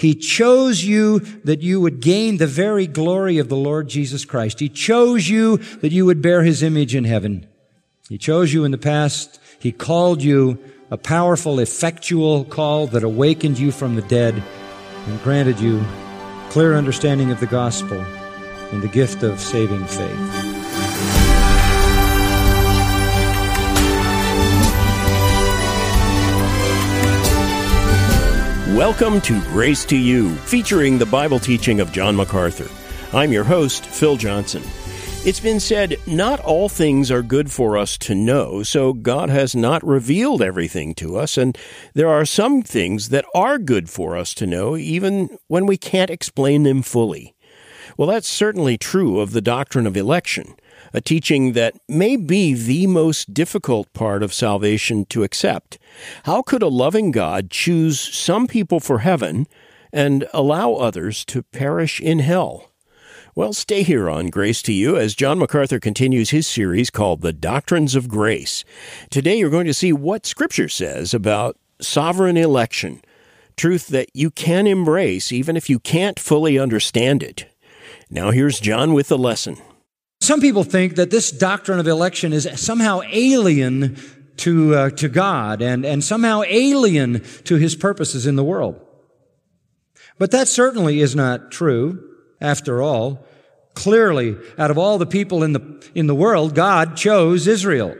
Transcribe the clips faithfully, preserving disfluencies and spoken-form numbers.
He chose you that you would gain the very glory of the Lord Jesus Christ. He chose you that you would bear His image in heaven. He chose you in the past. He called you, a powerful, effectual call that awakened you from the dead and granted you clear understanding of the gospel and the gift of saving faith. Welcome to Grace to You, featuring the Bible teaching of John MacArthur. I'm your host, Phil Johnson. It's been said, not all things are good for us to know, so God has not revealed everything to us, and there are some things that are good for us to know, even when we can't explain them fully. Well, that's certainly true of the doctrine of election, a teaching that may be the most difficult part of salvation to accept. How could a loving God choose some people for heaven and allow others to perish in hell? Well, stay here on Grace to You as John MacArthur continues his series called The Doctrines of Grace. Today you're going to see what Scripture says about sovereign election, truth that you can embrace even if you can't fully understand it. Now here's John with the lesson. Some people think that this doctrine of election is somehow alien to uh, to God and, and somehow alien to His purposes in the world. But that certainly is not true. After all, clearly, out of all the people in the in the world, God chose Israel.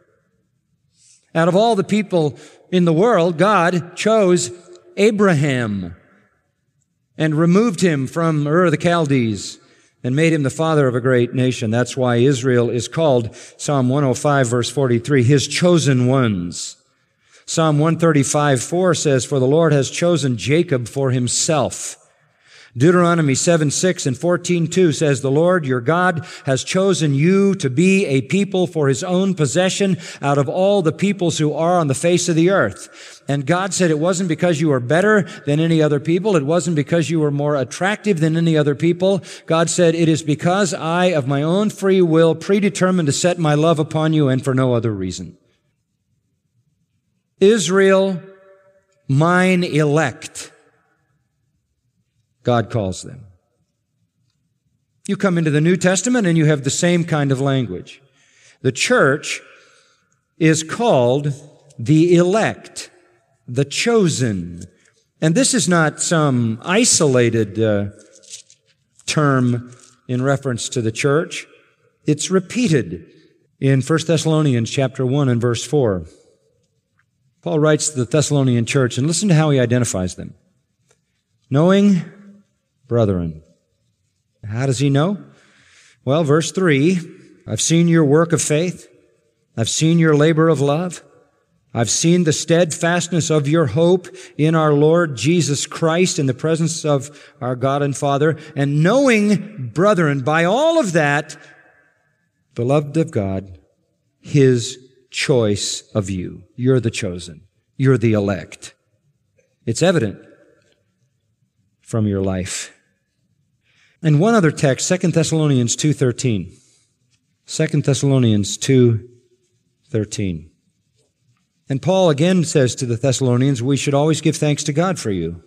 Out of all the people in the world, God chose Abraham and removed him from Ur of the Chaldees and made him the father of a great nation. That's why Israel is called, Psalm one oh five, verse forty-three, His chosen ones. Psalm one thirty-five, four says, For the Lord has chosen Jacob for Himself. Deuteronomy seven six and fourteen two says, The Lord your God has chosen you to be a people for His own possession out of all the peoples who are on the face of the earth. And God said it wasn't because you were better than any other people. It wasn't because you were more attractive than any other people. God said, it is because I, of my own free will, predetermined to set my love upon you and for no other reason. Israel, mine elect, God calls them. You come into the New Testament and you have the same kind of language. The church is called the elect, the chosen. And this is not some isolated uh, term in reference to the church. It's repeated in First Thessalonians chapter one and verse four. Paul writes to the Thessalonian church, and listen to how he identifies them. Knowing brethren. How does he know? Well, verse three, I've seen your work of faith. I've seen your labor of love. I've seen the steadfastness of your hope in our Lord Jesus Christ in the presence of our God and Father. And knowing, brethren, by all of that, beloved of God, His choice of you. You're the chosen. You're the elect. It's evident from your life. And one other text, Second Thessalonians two thirteen. Second Thessalonians two thirteen. And Paul again says to the Thessalonians, we should always give thanks to God for you.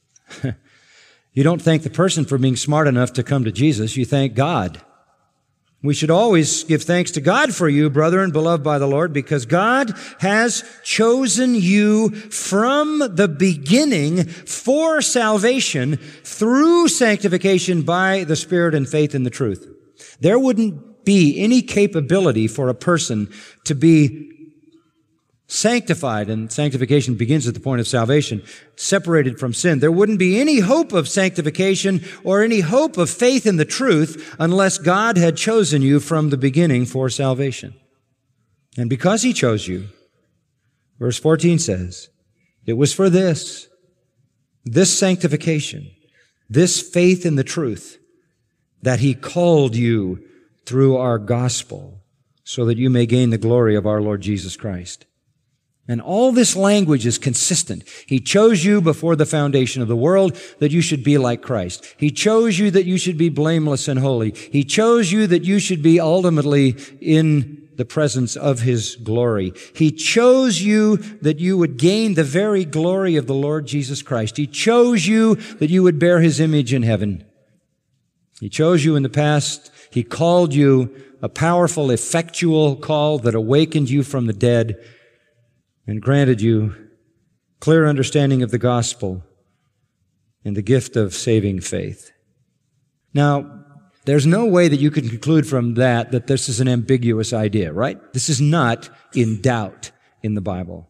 You don't thank the person for being smart enough to come to Jesus. You thank God. We should always give thanks to God for you, brethren, beloved by the Lord, because God has chosen you from the beginning for salvation through sanctification by the Spirit and faith in the truth. There wouldn't be any capability for a person to be sanctified, and sanctification begins at the point of salvation, separated from sin. There wouldn't be any hope of sanctification or any hope of faith in the truth unless God had chosen you from the beginning for salvation. And because He chose you, verse fourteen says, it was for this, this sanctification, this faith in the truth, that He called you through our gospel, so that you may gain the glory of our Lord Jesus Christ. And all this language is consistent. He chose you before the foundation of the world that you should be like Christ. He chose you that you should be blameless and holy. He chose you that you should be ultimately in the presence of His glory. He chose you that you would gain the very glory of the Lord Jesus Christ. He chose you that you would bear His image in heaven. He chose you in the past. He called you a powerful, effectual call that awakened you from the dead and granted you clear understanding of the gospel and the gift of saving faith. Now, there's no way that you can conclude from that that this is an ambiguous idea, right? This is not in doubt in the Bible.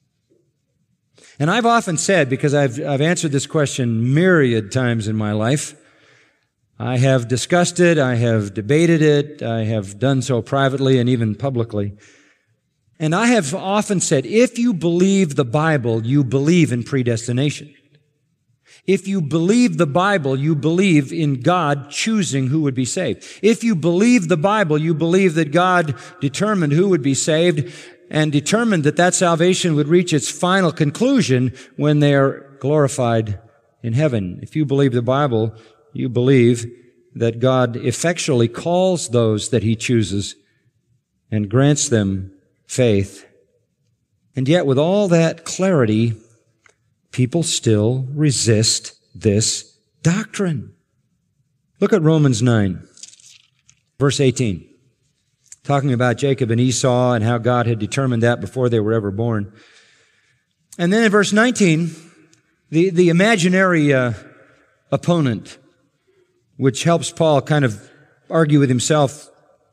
And I've often said, because I've, I've answered this question myriad times in my life, I have discussed it, I have debated it, I have done so privately and even publicly. And I have often said, if you believe the Bible, you believe in predestination. If you believe the Bible, you believe in God choosing who would be saved. If you believe the Bible, you believe that God determined who would be saved and determined that that salvation would reach its final conclusion when they are glorified in heaven. If you believe the Bible, you believe that God effectually calls those that He chooses and grants them faith. And yet, with all that clarity, people still resist this doctrine. Look at Romans nine, verse eighteen, talking about Jacob and Esau and how God had determined that before they were ever born. And then in verse nineteen, the, the imaginary uh, opponent, which helps Paul kind of argue with himself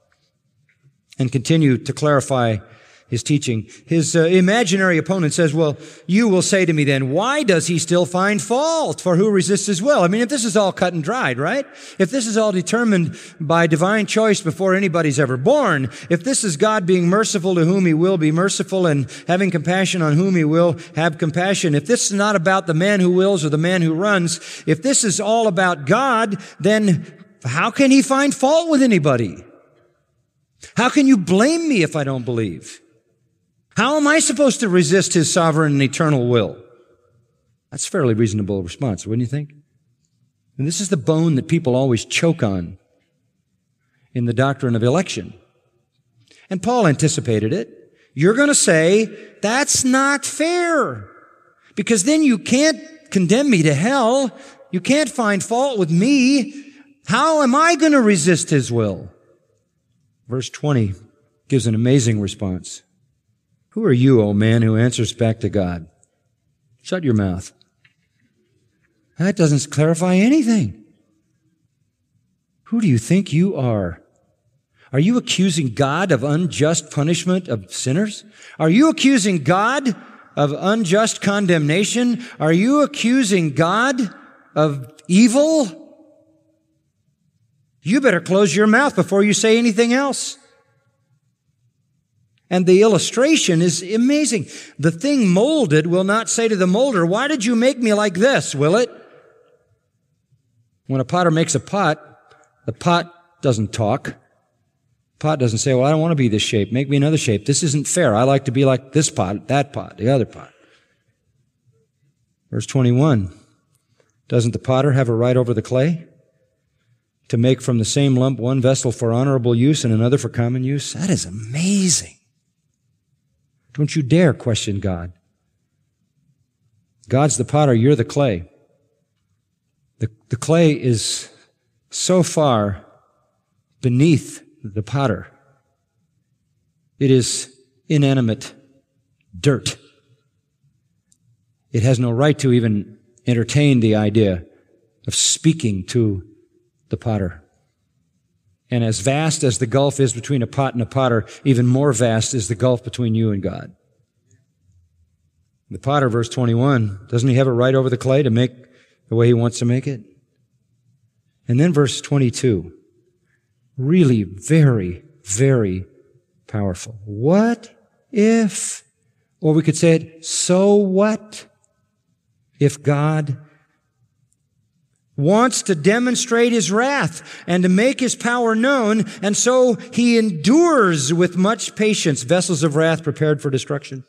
and continue to clarify his teaching. His uh, imaginary opponent says, well, you will say to me then, why does he still find fault? For who resists his will? I mean, if this is all cut and dried, right? If this is all determined by divine choice before anybody's ever born, if this is God being merciful to whom He will be merciful and having compassion on whom He will have compassion, if this is not about the man who wills or the man who runs, if this is all about God, then how can He find fault with anybody? How can you blame me if I don't believe? How am I supposed to resist His sovereign and eternal will? That's a fairly reasonable response, wouldn't you think? And this is the bone that people always choke on in the doctrine of election. And Paul anticipated it. You're going to say, that's not fair, because then you can't condemn me to hell. You can't find fault with me. How am I going to resist His will? Verse twenty gives an amazing response. Who are you, O man, who answers back to God? Shut your mouth. That doesn't clarify anything. Who do you think you are? Are you accusing God of unjust punishment of sinners? Are you accusing God of unjust condemnation? Are you accusing God of evil? You better close your mouth before you say anything else. And the illustration is amazing. The thing molded will not say to the molder, why did you make me like this, will it? When a potter makes a pot, the pot doesn't talk. The pot doesn't say, well, I don't want to be this shape. Make me another shape. This isn't fair. I like to be like this pot, that pot, the other pot. Verse twenty-one, doesn't the potter have a right over the clay to make from the same lump one vessel for honorable use and another for common use? That is amazing. Don't you dare question God. God's the potter, you're the clay. The, the clay is so far beneath the potter. It is inanimate dirt. It has no right to even entertain the idea of speaking to the potter. And as vast as the gulf is between a pot and a potter, even more vast is the gulf between you and God. The potter, verse twenty-one, doesn't he have a right over the clay to make the way he wants to make it? And then verse twenty-two, really very, very powerful. What if, or we could say it, so what if God wants to demonstrate His wrath and to make His power known, and so He endures with much patience vessels of wrath prepared for destruction?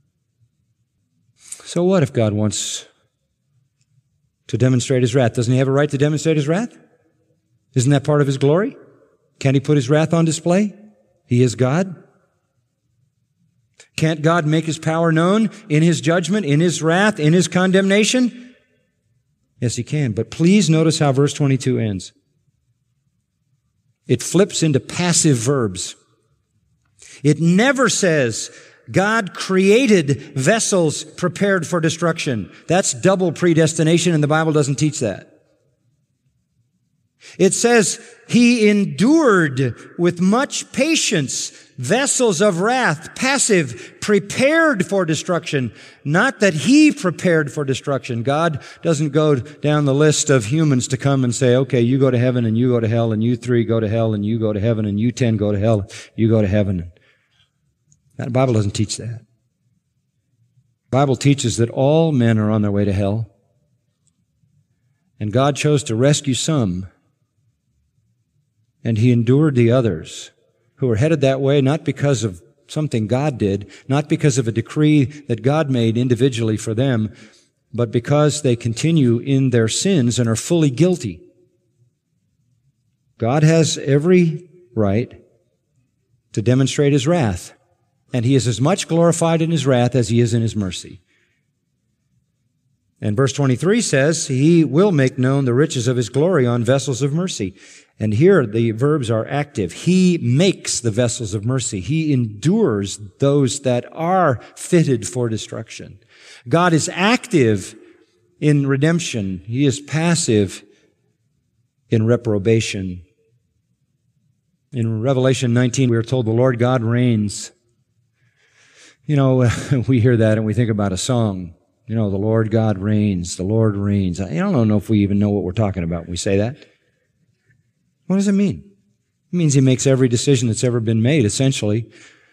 So what if God wants to demonstrate His wrath? Doesn't He have a right to demonstrate His wrath? Isn't that part of His glory? Can't He put His wrath on display? He is God. Can't God make His power known in His judgment, in His wrath, in His condemnation? Yes, He can. But please notice how verse twenty-two ends. It flips into passive verbs. It never says, God created vessels prepared for destruction. That's double predestination, and the Bible doesn't teach that. It says, He endured with much patience vessels of wrath, passive, prepared for destruction. Not that He prepared for destruction. God doesn't go down the list of humans to come and say, okay, you go to heaven and you go to hell, and you three go to hell, and you go to heaven, and you ten go to hell, you go to heaven. The Bible doesn't teach that. The Bible teaches that all men are on their way to hell, and God chose to rescue some, and He endured the others who were headed that way not because of something God did, not because of a decree that God made individually for them, but because they continue in their sins and are fully guilty. God has every right to demonstrate His wrath, and He is as much glorified in His wrath as He is in His mercy. And verse twenty-three says, He will make known the riches of His glory on vessels of mercy. And here the verbs are active. He makes the vessels of mercy. He endures those that are fitted for destruction. God is active in redemption. He is passive in reprobation. In Revelation nineteen, we are told the Lord God reigns. You know, we hear that and we think about a song. You know, the Lord God reigns, the Lord reigns. I don't know if we even know what we're talking about when we say that. What does it mean? It means He makes every decision that's ever been made, essentially,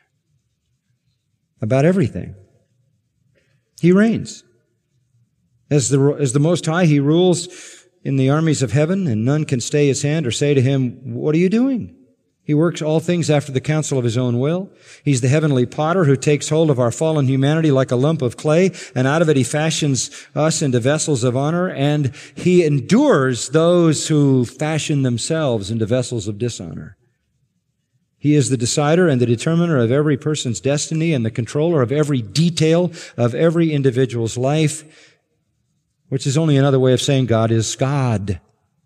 about everything. He reigns. As the, as the Most High, He rules in the armies of heaven, and none can stay His hand or say to Him, what are you doing? He works all things after the counsel of His own will. He's the heavenly potter who takes hold of our fallen humanity like a lump of clay, and out of it He fashions us into vessels of honor, and He endures those who fashion themselves into vessels of dishonor. He is the decider and the determiner of every person's destiny and the controller of every detail of every individual's life, which is only another way of saying God is God.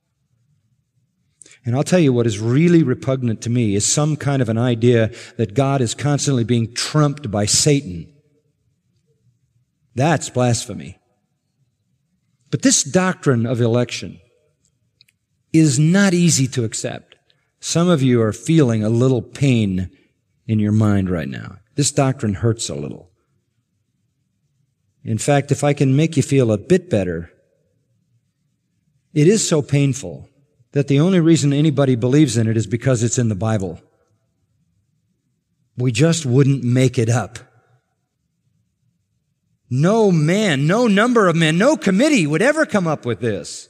And I'll tell you what is really repugnant to me is some kind of an idea that God is constantly being trumped by Satan. That's blasphemy. But this doctrine of election is not easy to accept. Some of you are feeling a little pain in your mind right now. This doctrine hurts a little. In fact, if I can make you feel a bit better, it is so painful that the only reason anybody believes in it is because it's in the Bible. We just wouldn't make it up. No man, no number of men, no committee would ever come up with this.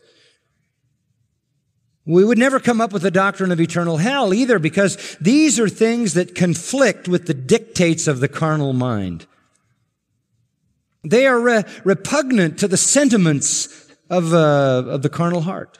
We would never come up with the doctrine of eternal hell either, because these are things that conflict with the dictates of the carnal mind. They are re- repugnant to the sentiments of, uh, of the carnal heart.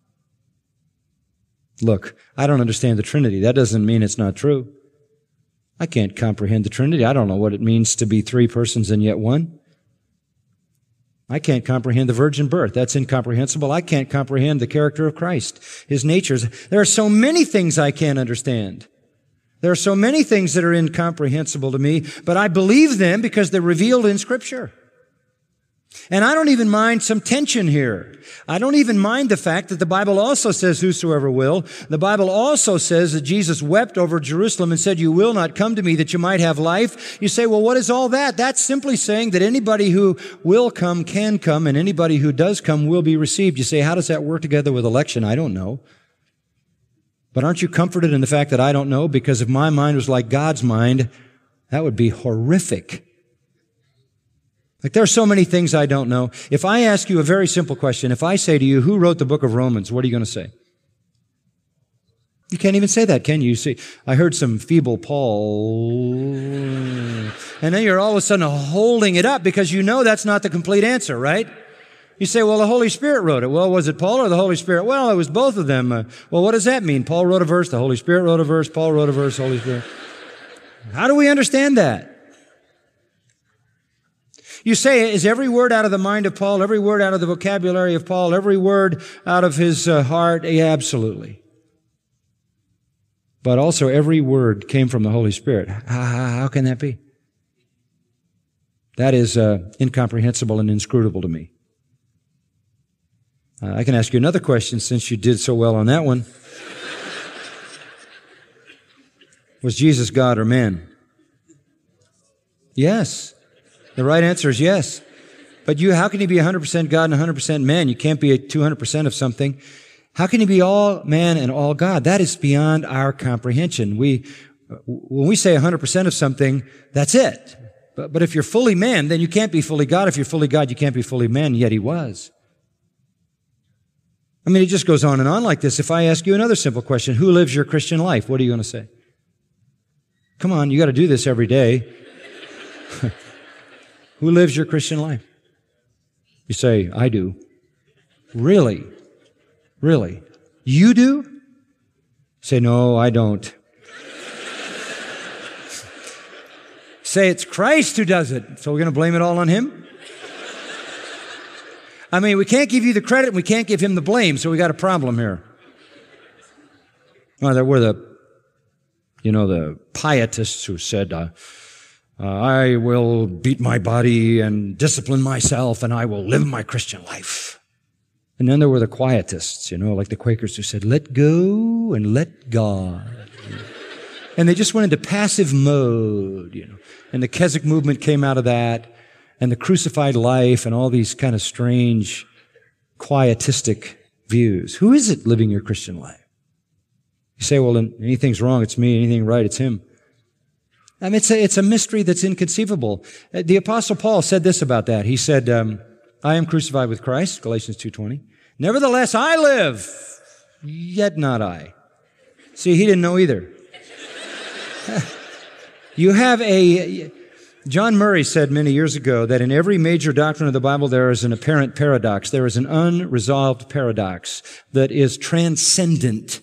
Look, I don't understand the Trinity. That doesn't mean it's not true. I can't comprehend the Trinity. I don't know what it means to be three persons and yet one. I can't comprehend the virgin birth. That's incomprehensible. I can't comprehend the character of Christ, His natures. There are so many things I can't understand. There are so many things that are incomprehensible to me, but I believe them because they're revealed in Scripture. And I don't even mind some tension here. I don't even mind the fact that the Bible also says, whosoever will. The Bible also says that Jesus wept over Jerusalem and said, you will not come to me that you might have life. You say, well, what is all that? That's simply saying that anybody who will come can come, and anybody who does come will be received. You say, how does that work together with election? I don't know. But aren't you comforted in the fact that I don't know? Because if my mind was like God's mind, that would be horrific. Like, there are so many things I don't know. If I ask you a very simple question, if I say to you, who wrote the book of Romans, what are you going to say? You can't even say that, can you? You see, I heard some feeble Paul, and then you're all of a sudden holding it up because you know that's not the complete answer, right? You say, well, the Holy Spirit wrote it. Well, was it Paul or the Holy Spirit? Well, it was both of them. Uh, well, what does that mean? Paul wrote a verse, the Holy Spirit wrote a verse, Paul wrote a verse, Holy Spirit. How do we understand that? You say, is every word out of the mind of Paul, every word out of the vocabulary of Paul, every word out of his uh, heart? Yeah, absolutely. But also every word came from the Holy Spirit. How, how, how can that be? That is uh, incomprehensible and inscrutable to me. Uh, I can ask you another question since you did so well on that one. Was Jesus God or man? Yes. The right answer is yes. But you, how can he be one hundred percent God and one hundred percent man? You can't be a two hundred percent of something. How can he be all man and all God? That is beyond our comprehension. We, when we say one hundred percent of something, that's it. But, but if you're fully man, then you can't be fully God. If you're fully God, you can't be fully man, yet he was. I mean, it just goes on and on like this. If I ask you another simple question, who lives your Christian life? What are you going to say? Come on, you got to do this every day. Who lives your Christian life? You say, I do. Really? Really? You do? Say, no, I don't. Say, it's Christ who does it. So we're going to blame it all on him? I mean, we can't give you the credit and we can't give him the blame, so we got a problem here. Oh, there were the, you know, the pietists who said, uh, uh, I will beat my body and discipline myself and I will live my Christian life. And then there were the quietists, you know, like the Quakers who said, let go and let God. And they just went into passive mode, you know. And the Keswick movement came out of that, and the crucified life and all these kind of strange, quietistic views. Who is it living your Christian life? You say, well, anything's wrong, it's me. Anything right, it's him. I mean, it's a, it's a mystery that's inconceivable. The Apostle Paul said this about that. He said, um, I am crucified with Christ, Galatians two twenty. Nevertheless, I live, yet not I. See, he didn't know either. You have a... John Murray said many years ago that in every major doctrine of the Bible there is an apparent paradox. There is an unresolved paradox that is transcendent.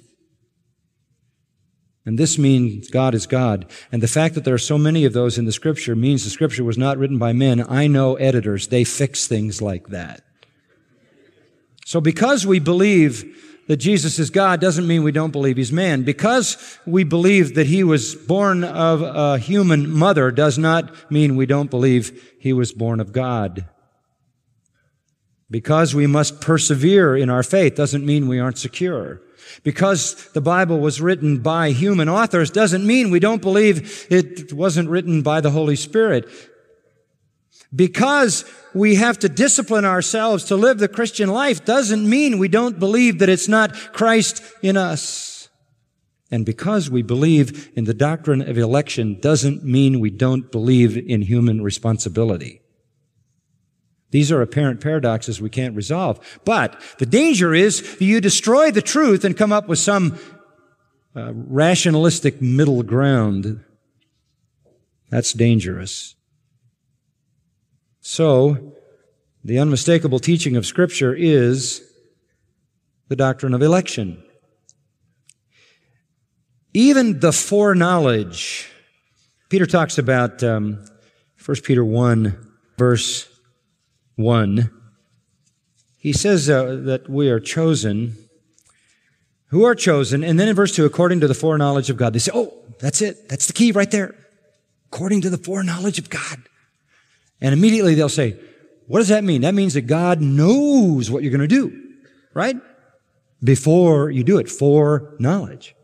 And this means God is God. And the fact that there are so many of those in the Scripture means the Scripture was not written by men. I know editors, they fix things like that. So because we believe that Jesus is God doesn't mean we don't believe he's man. Because we believe that he was born of a human mother does not mean we don't believe he was born of God. Because we must persevere in our faith doesn't mean we aren't secure. Because the Bible was written by human authors doesn't mean we don't believe it wasn't written by the Holy Spirit. Because we have to discipline ourselves to live the Christian life doesn't mean we don't believe that it's not Christ in us. And because we believe in the doctrine of election doesn't mean we don't believe in human responsibility. These are apparent paradoxes we can't resolve. But the danger is you destroy the truth and come up with some uh, rationalistic middle ground. That's dangerous. So, the unmistakable teaching of Scripture is the doctrine of election. Even the foreknowledge. Peter talks about um, First Peter one, verse one. He says uh, that we are chosen. Who are chosen? And then in verse two, according to the foreknowledge of God. They say, oh, that's it. That's the key right there. According to the foreknowledge of God. And immediately they'll say, what does that mean? That means that God knows what you're going to do, right? Before you do it, foreknowledge.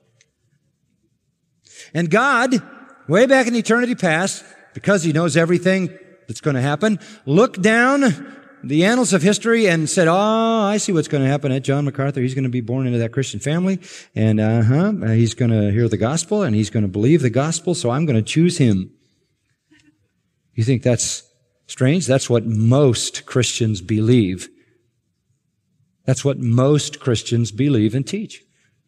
And God, way back in eternity past, because he knows everything that's going to happen, looked down the annals of history and said, oh, I see what's going to happen at John MacArthur. He's going to be born into that Christian family, and uh-huh, he's going to hear the gospel, and he's going to believe the gospel, so I'm going to choose him. You think that's strange? That's what most Christians believe. That's what most Christians believe and teach.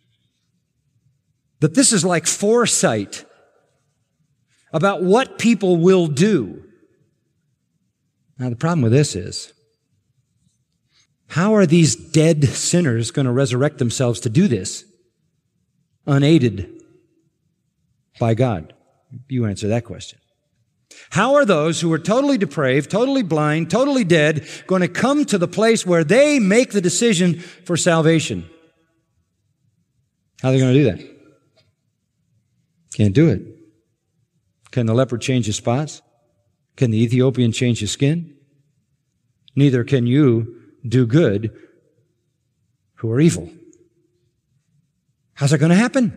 That this is like foresight about what people will do. Now, the problem with this is, how are these dead sinners going to resurrect themselves to do this unaided by God? You answer that question. How are those who are totally depraved, totally blind, totally dead going to come to the place where they make the decision for salvation? How are they going to do that? Can't do it. Can the leper change his spots? Can the Ethiopian change his skin? Neither can you do good who are evil. How's that going to happen?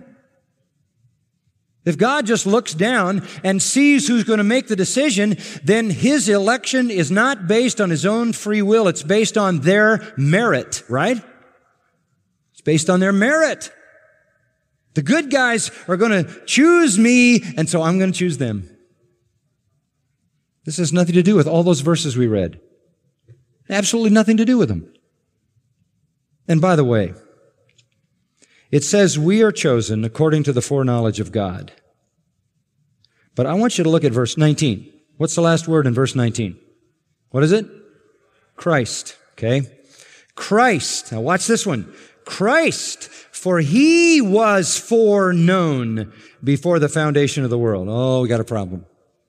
If God just looks down and sees who's going to make the decision, then His election is not based on His own free will. It's based on their merit, right? It's based on their merit. The good guys are going to choose me, and so I'm going to choose them. This has nothing to do with all those verses we read. Absolutely nothing to do with them. And by the way, it says we are chosen according to the foreknowledge of God. But I want you to look at verse nineteen. What's the last word in verse nineteen? What is it? Christ. Okay? Christ. Now watch this one. Christ, for He was foreknown before the foundation of the world. Oh, we got a problem.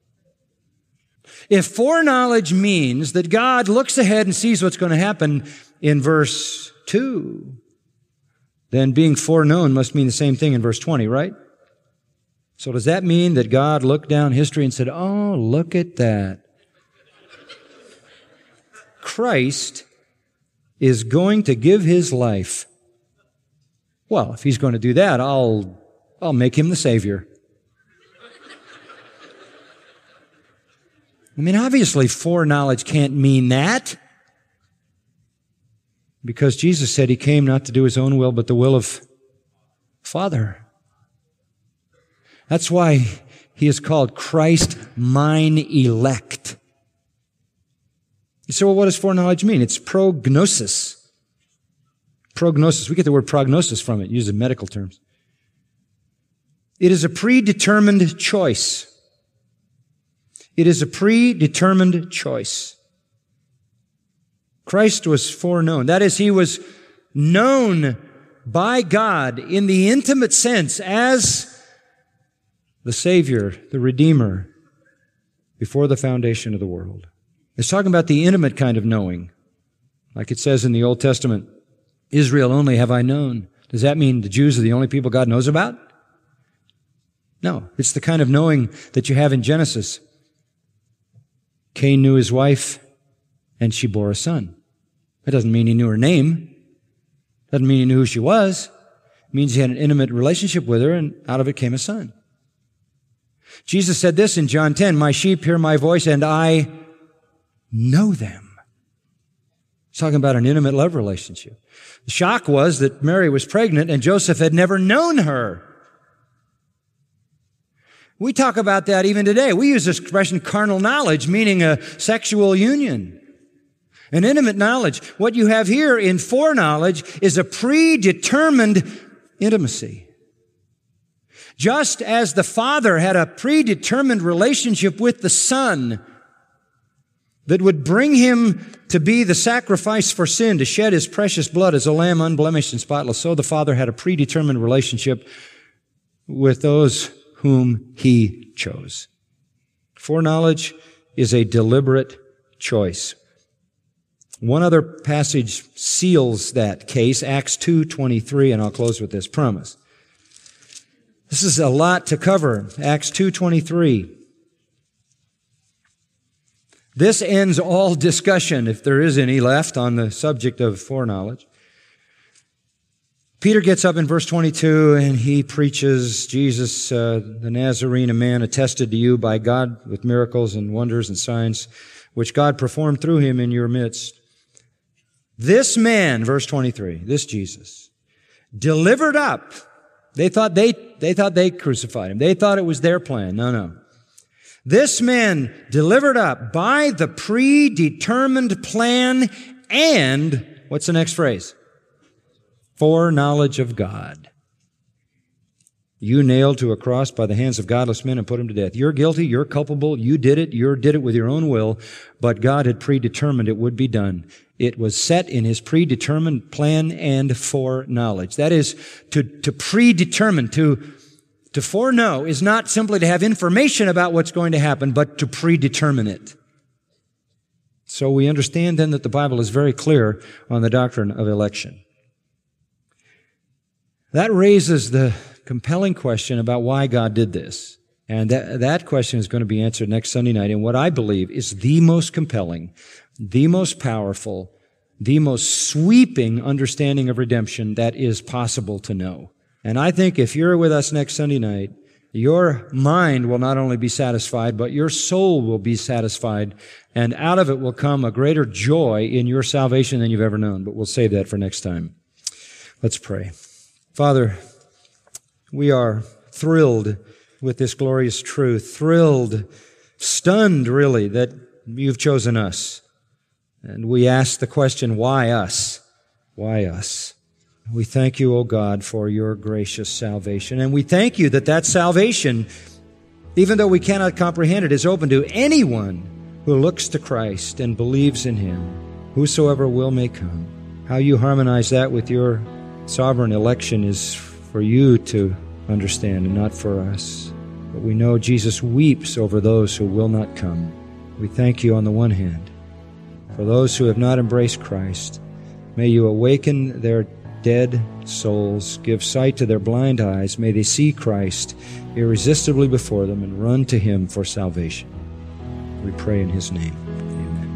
If foreknowledge means that God looks ahead and sees what's going to happen in verse two, then being foreknown must mean the same thing in verse twenty, right? So does that mean that God looked down history and said, oh, look at that. Christ is going to give His life. Well, if He's going to do that, I'll, I'll make Him the Savior. I mean, obviously, foreknowledge can't mean that. Because Jesus said He came not to do His own will, but the will of Father. That's why He is called Christ mine elect. You say, well, what does foreknowledge mean? It's prognosis. Prognosis. We get the word prognosis from it, used in medical terms. It is a predetermined choice. It is a predetermined choice. Christ was foreknown. That is, He was known by God in the intimate sense as the Savior, the Redeemer, before the foundation of the world. It's talking about the intimate kind of knowing. Like it says in the Old Testament, Israel only have I known. Does that mean the Jews are the only people God knows about? No, it's the kind of knowing that you have in Genesis. Cain knew his wife, and she bore a son. That doesn't mean he knew her name. Doesn't mean he knew who she was. It means he had an intimate relationship with her, and out of it came a son. Jesus said this in John ten, my sheep hear my voice, and I know them. He's talking about an intimate love relationship. The shock was that Mary was pregnant, and Joseph had never known her. We talk about that even today. We use this expression carnal knowledge, meaning a sexual union. An intimate knowledge. What you have here in foreknowledge is a predetermined intimacy. Just as the Father had a predetermined relationship with the Son that would bring Him to be the sacrifice for sin, to shed His precious blood as a lamb unblemished and spotless, so the Father had a predetermined relationship with those whom He chose. Foreknowledge is a deliberate choice. One other passage seals that case, Acts two twenty-three, and I'll close with this promise. This is a lot to cover. Acts two twenty-three. This ends all discussion, if there is any left, on the subject of foreknowledge. Peter gets up in verse twenty-two and he preaches, Jesus, uh, the Nazarene, a man attested to you by God with miracles and wonders and signs, which God performed through Him in your midst. This man, verse twenty-three, this Jesus, delivered up. They thought they, they thought they crucified Him. They thought it was their plan. No, no. This man delivered up by the predetermined plan and, what's the next phrase? Foreknowledge of God. You nailed to a cross by the hands of godless men and put Him to death. You're guilty. You're culpable. You did it. You did it with your own will, but God had predetermined it would be done. It was set in His predetermined plan and foreknowledge. That is, to, to predetermine, to, To foreknow is not simply to have information about what's going to happen, but to predetermine it. So we understand then that the Bible is very clear on the doctrine of election. That raises the compelling question about why God did this. And that, that question is going to be answered next Sunday night in what I believe is the most compelling, the most powerful, the most sweeping understanding of redemption that is possible to know. And I think if you're with us next Sunday night, your mind will not only be satisfied, but your soul will be satisfied, and out of it will come a greater joy in your salvation than you've ever known. But we'll save that for next time. Let's pray. Father, we are thrilled with this glorious truth, thrilled, stunned really that you've chosen us. And we ask the question, why us? Why us? We thank you, O God, for your gracious salvation. And we thank you that that salvation, even though we cannot comprehend it, is open to anyone who looks to Christ and believes in him, whosoever will may come. How you harmonize that with your sovereign election is for you to understand and not for us. But we know Jesus weeps over those who will not come. We thank you on the one hand. For those who have not embraced Christ, may you awaken their dead souls, give sight to their blind eyes. May they see Christ irresistibly before them and run to him for salvation. We pray in his name. Amen.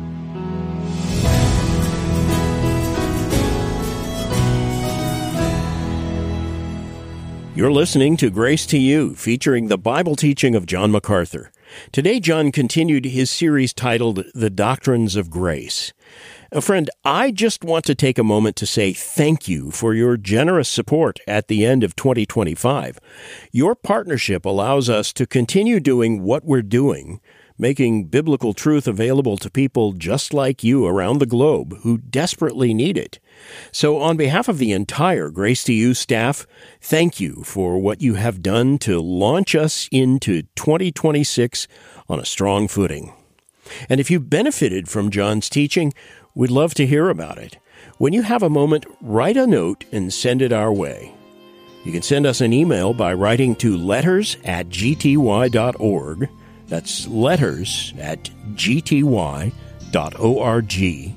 You're listening to Grace to You, featuring the Bible teaching of John MacArthur. Today, John continued his series titled The Doctrines of Grace. Uh, friend, I just want to take a moment to say thank you for your generous support at the end of twenty twenty-five. Your partnership allows us to continue doing what we're doing, making biblical truth available to people just like you around the globe who desperately need it. So on behalf of the entire Grace to You staff, thank you for what you have done to launch us into twenty twenty-six on a strong footing. And if you've benefited from John's teaching, we'd love to hear about it. When you have a moment, write a note and send it our way. You can send us an email by writing to letters at g t y dot org. That's letters at g t y dot org.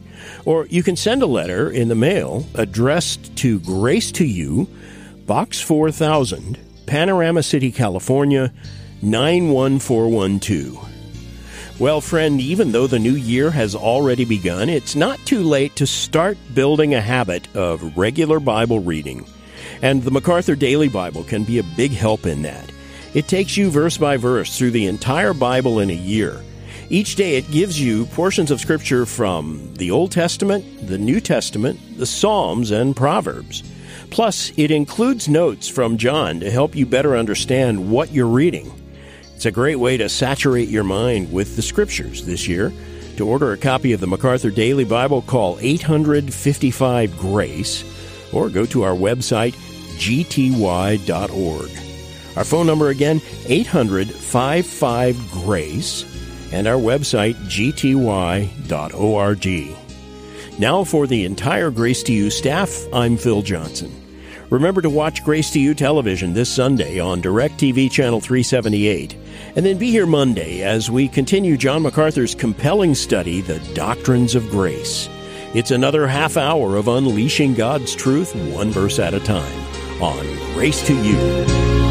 Or you can send a letter in the mail addressed to Grace to You, Box four thousand, Panorama City, California, nine one four one two. Well, friend, even though the new year has already begun, it's not too late to start building a habit of regular Bible reading. And the MacArthur Daily Bible can be a big help in that. It takes you verse by verse through the entire Bible in a year. Each day it gives you portions of Scripture from the Old Testament, the New Testament, the Psalms, and Proverbs. Plus, it includes notes from John to help you better understand what you're reading. It's a great way to saturate your mind with the Scriptures this year. To order a copy of the MacArthur Daily Bible, call eight hundred, fifty-five, GRACE or go to our website, g t y dot org. Our phone number again, eight hundred, fifty-five, GRACE, and our website, g t y dot org. Now for the entire Grace to You staff, I'm Phil Johnson. Remember to watch Grace to You television this Sunday on DirecTV Channel three seventy-eight. And then be here Monday as we continue John MacArthur's compelling study, The Doctrines of Grace. It's another half hour of unleashing God's truth one verse at a time on Grace to You.